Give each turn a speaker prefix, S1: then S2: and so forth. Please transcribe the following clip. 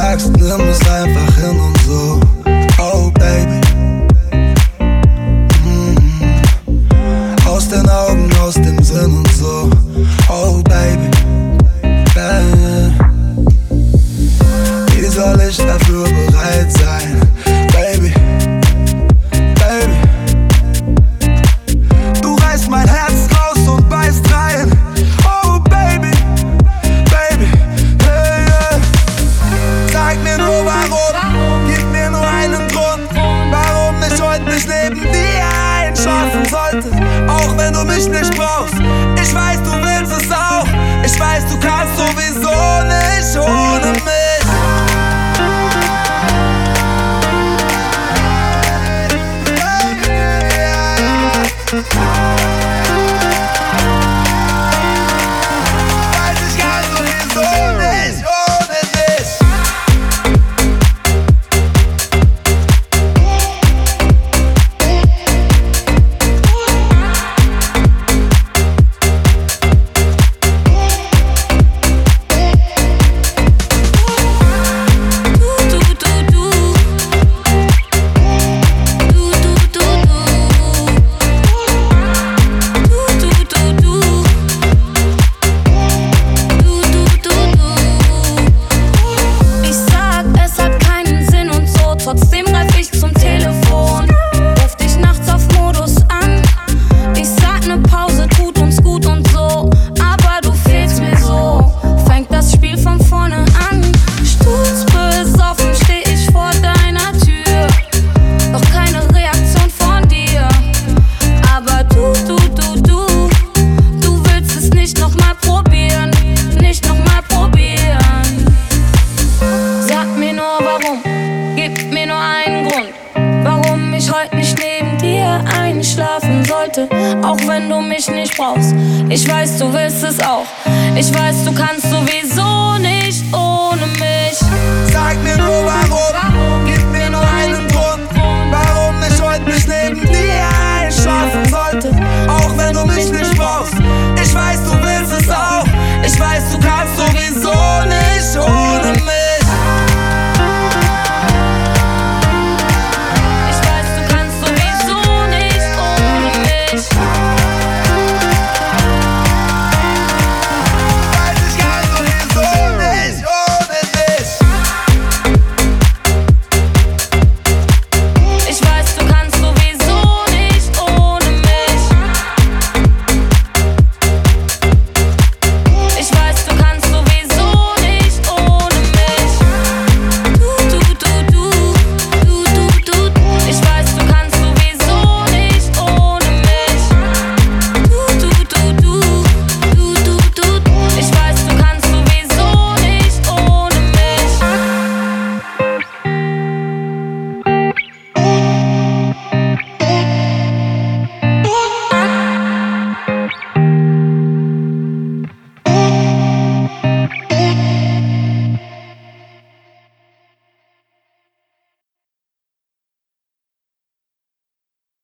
S1: sagst, nimm es einfach hin und so. Oh Baby, aus den Augen, aus dem Sinn und so. Oh Baby, baby. Wie soll ich dafür bereit sein? Baby, baby. Du reißt mein Herz raus und beißt rein. Oh Baby, baby, hey, yeah. Sag mir nur warum, gib mir nur einen Grund, warum ich heute nicht neben dir einschlafen sollte. Auch wenn du mich nicht brauchst, ich weiß, du willst es auch. Ich weiß, du kannst sowieso nicht ohne mich. Weiß ich kann sowieso nicht ohne dich.
S2: Auch wenn du mich nicht brauchst, ich weiß, du willst es auch. Ich weiß, du kannst sowieso